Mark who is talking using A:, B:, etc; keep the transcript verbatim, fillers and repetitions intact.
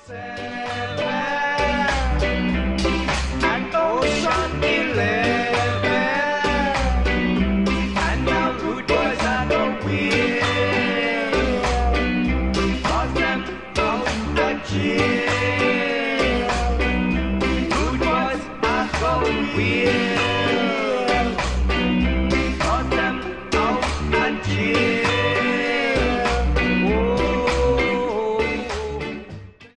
A: And Ocean Eleven, and the rude boys are the wheel, 'cause them out the jail.